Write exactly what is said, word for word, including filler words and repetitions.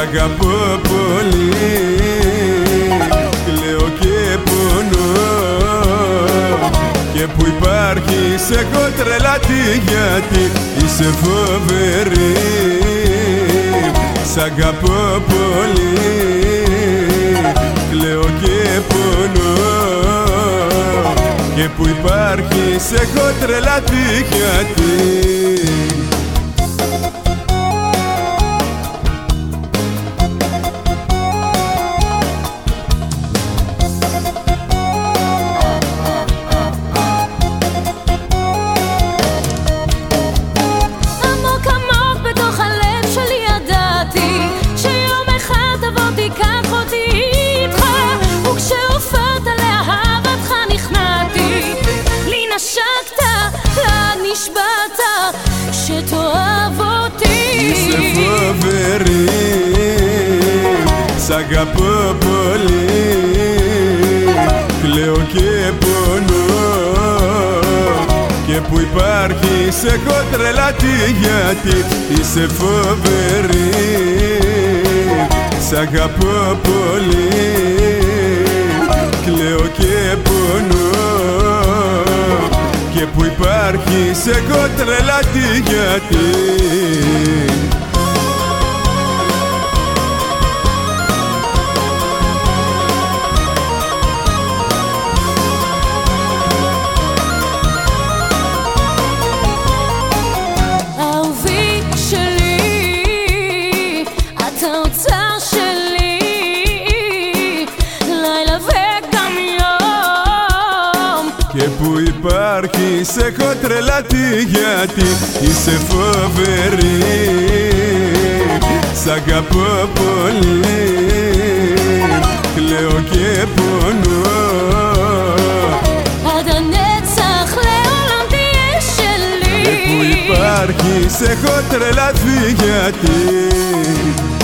αγαπώ πολύ, κλαίω και πονώ, και που υπάρχεις έχω τρελαθεί γιατί είσαι φοβερή. Σ' αγαπώ πολύ, κλαίω και πονώ, και που υπάρχεις έχω τρελαθεί γιατί. שתאהב אותי. είσαι φοβερή, σ' αγαπώ πολύ, κλαίω και πονώ, και που υπάρχεις έχω τρελαθεί γιατί είσαι φοβερή. Σ' αγαπώ πολύ, κλαίω και πονώ, και που υπάρχεις έχω τρελαθεί γιατί. אהובי שלי, אתה אוצר שלי, לילה וגם יום. Και που υπάρχεις έχω τρελαθεί γιατί είσαι φοβερή. Σ' αγαπώ πολύ, κλαίω και πονώ, עד הנצח לעולם תהיה שלי. και που υπάρχεις έχω τρελαθεί γιατί.